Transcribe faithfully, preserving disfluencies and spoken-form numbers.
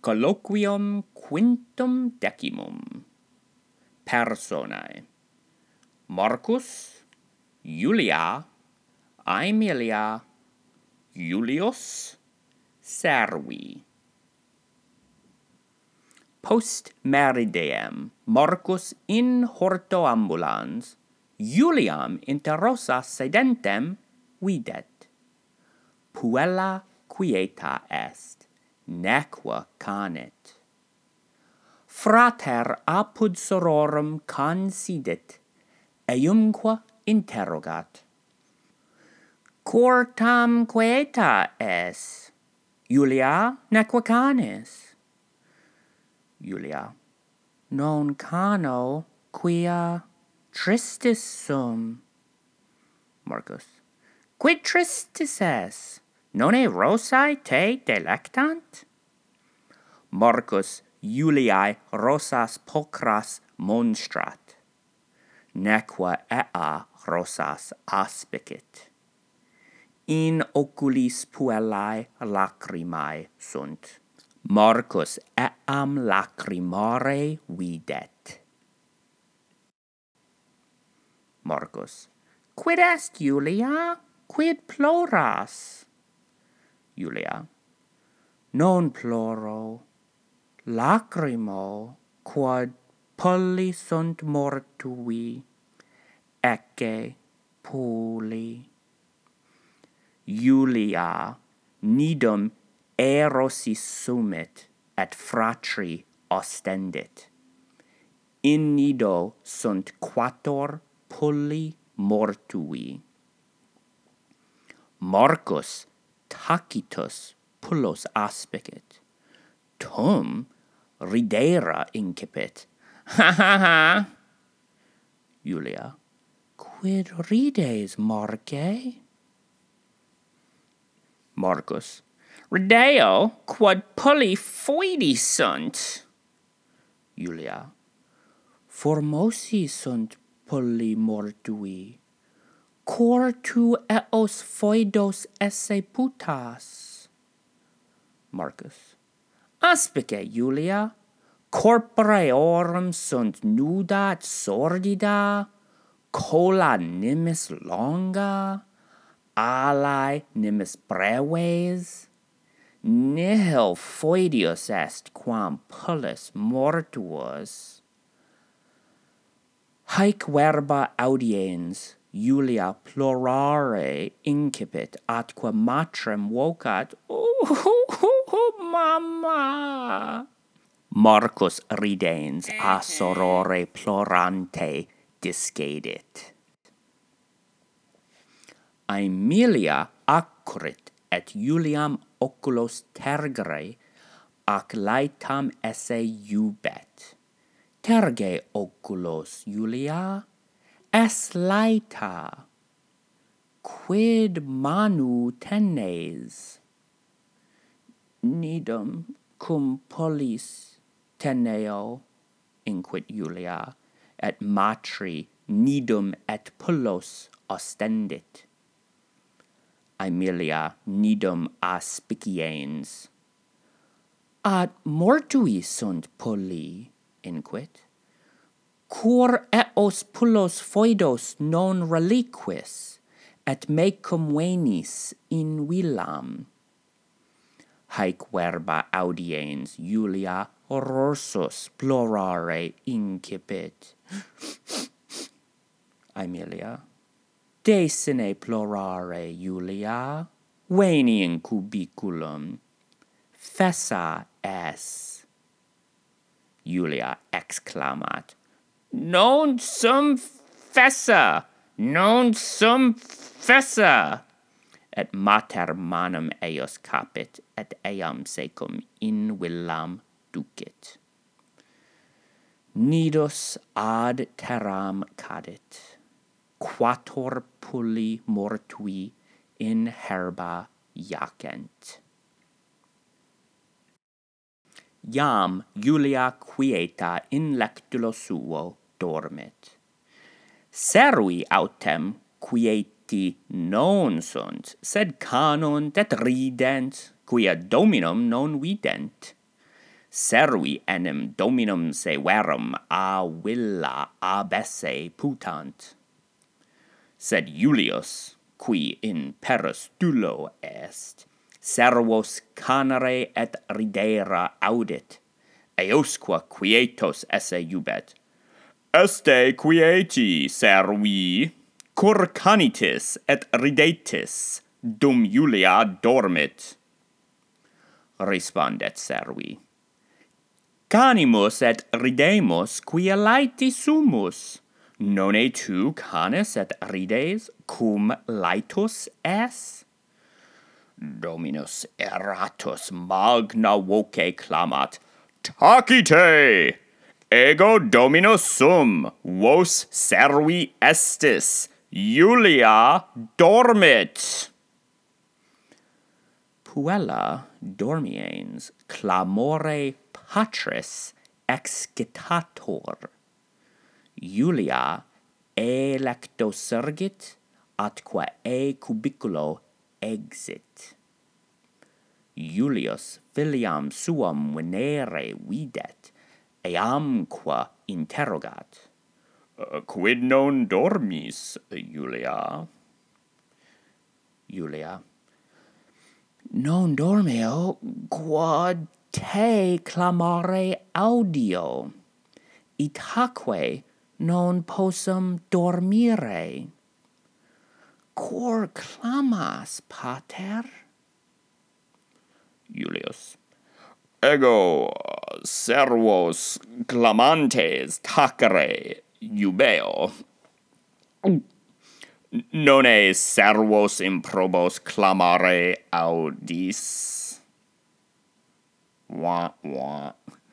Colloquium quintum decimum. Personae. Marcus, Julia, Aemilia, Julius, Servi. Post meridiem Marcus in horto ambulans, Juliam inter rosas sedentem videt. Puella quieta est, neque canet. Frater apud sororum considit, eumque interrogat. Cor tam quieta es, Julia, neque canes? Julia. Non cano, quia tristis sum. Marcus. Quid tristis es? Nonne rosae te delectant? Marcus Juliae rosas pulchras monstrat, neque ea rosas aspicit. In oculis puellae lacrimae sunt. Marcus eam lacrimare videt. Marcus. Quid est, Julia? Quid ploras? Julia. Non ploro, lacrimo, quod pulli sunt mortui, ecce pulli. Julia, nidum erosis sumit, et fratri ostendit. In nido sunt quattor pulli mortui. Marcus tacitus pullos aspicit. Tum ridera incipit. Ha ha ha. Julia. Quid rides, Marce? Marcus. Rideo quod pulli foedi sunt. Julia. Formosi sunt pulli mortui. Cor tu eos foedos esse putas. Marcus. Aspice, Julia. Corporeorum sunt nuda et sordida, cola nimis longa, alae nimis breves. Nihil foedius est quam pullis mortuus. Haec verba audiens Julia plorare incipit, atque matrem vocat. Oh, mamma! Marcus ridens a sorore plorante discedit. Aemilia accurrit et Juliam oculos tergere, ac laetam esse iubet. Terge oculos, Julia, es laeta. Quid manu tenes? Nidum cum pollis teneo, inquit Julia, et matri nidum et pullos ostendit. Aemilia nidum aspiciens. Ad mortui sunt pulli, inquit. Cor eos pullos foedos non reliquis, et mecum venis in villam. Haec verba audiens Julia rorsus plorare incipit. Aemilia. De sine plorare, Julia, veni in cubiculum. Fessa es. Julia exclamat. Non sum fessa, non sum fessa. Et mater manum eius capit, et eam secum in villam ducit. Nidus ad terram cadit. Quattor pulli mortui in herba jacent. Iam Julia quieta in lectulo suo dormit. Servi autem quieti non sunt, sed canunt et rident, quia dominum non vident. servi enim dominum severum a villa abesse putant. Sed Iulius, qui in peristulo est, servos canere et ridera audit, eosque quietos esse iubet. Este quieti servi, cur canitis et ridetis, dum Iulia dormit. Respondet servi. Canimus et ridemus quia laeti sumus. None tu canis et rides cum laetus es? Dominus eratus magna voce clamat, Tacite! Ego Dominus sum, vos servi estis, Iulia dormit. Puella dormiens clamore patris excitator. Iulia electo surgit, atque e cubiculo exit. Iulius filiam suam venere videt, eamque interrogat. Uh, quid non dormis, Iulia? Iulia. Non dormio, quod te clamare audio. Itaque non possum dormire. Cor clamas, pater? Iulius. Ego servos clamantes tacere iubeo. None servos improbos clamare audis. Wah, wah.